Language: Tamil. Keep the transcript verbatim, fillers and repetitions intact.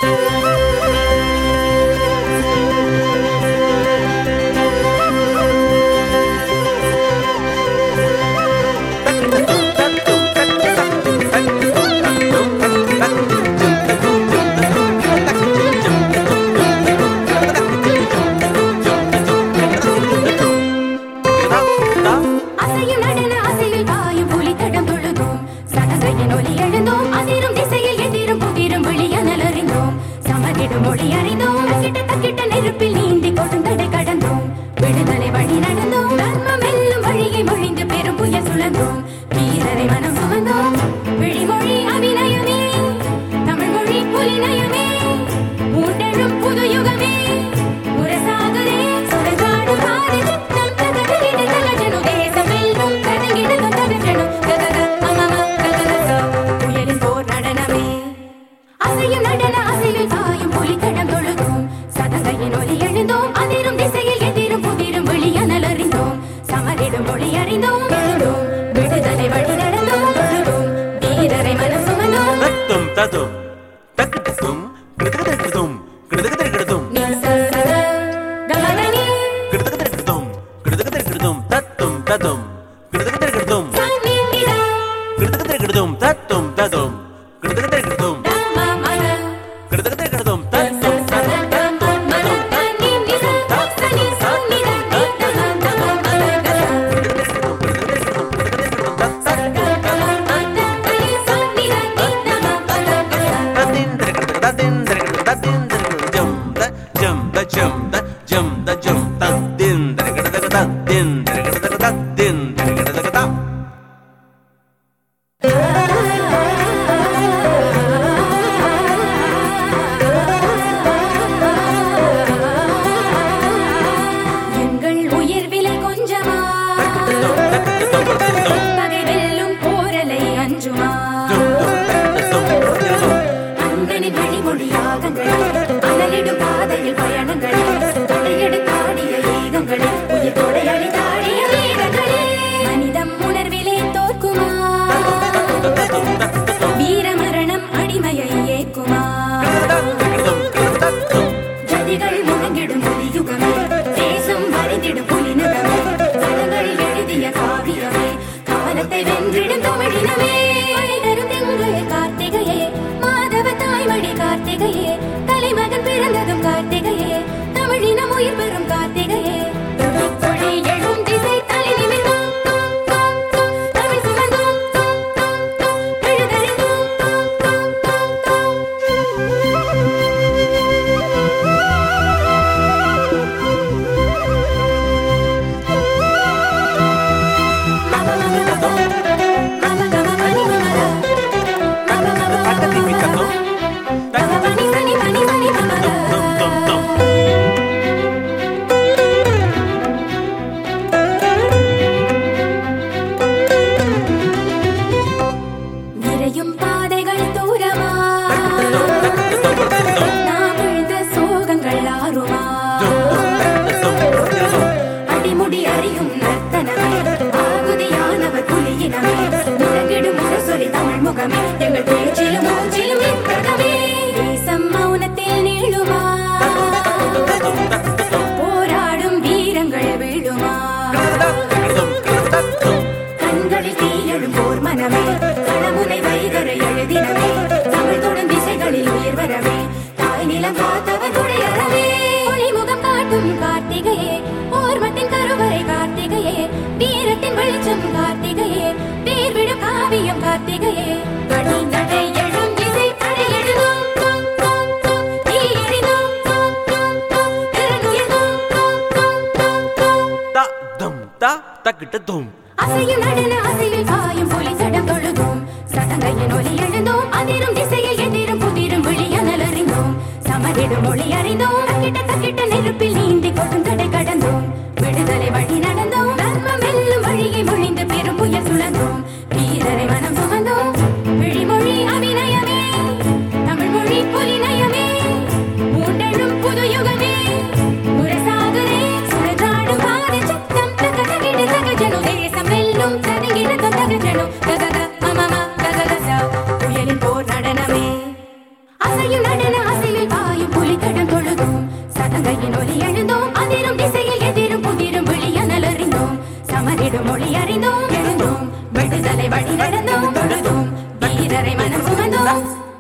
அசையும் நடன அசைவில் பாயும் புலி சடம் தொழுதோம் சதங்கையின் ஒலி எழுந்தோம் அதிரும் திசையில் எதிரும் புதிரும் விழியனல் அறிந்தோம் சமரிடும் மொழி அறிந்தோம் தக்கிட்ட தக்கிட்ட நெருப்பில் நீந்தி கொடுந்தடை கடந்தோம் விடுதலை வழி நடந்தோம் தர்மம் வெல்லும் வழியை மொழிந்து பெரும் புயல் சுழந்தோம் வீரரை மனம் சுமந்தோம் விழிமொழி அபிநயமே தமிழ் மொழி புலிநயமே மூண்டெழும் புது யுகமே முரசாகுதே சுழற்றாடும் பாதை சத்தம் தகதகிடு தகஜனு தேசம் வெல்லும் ததுங்கிடு தகஜனு தகத மமம தகதசா புயலின் போர் நடனமே அசையும் நடன அசைவில் சதங்கையின் ஒலி எழுந்தோம் அதிரும் திசையில் எதிரும் புதிரும் விழியனல் அறிந்தோம் சமரிடும் மொழி அறிந்தோம் எழுந்தோம் விடுதலை வழி நடந்தோம் தொழுதோம் வீரரை மனம் சுமந்தோம்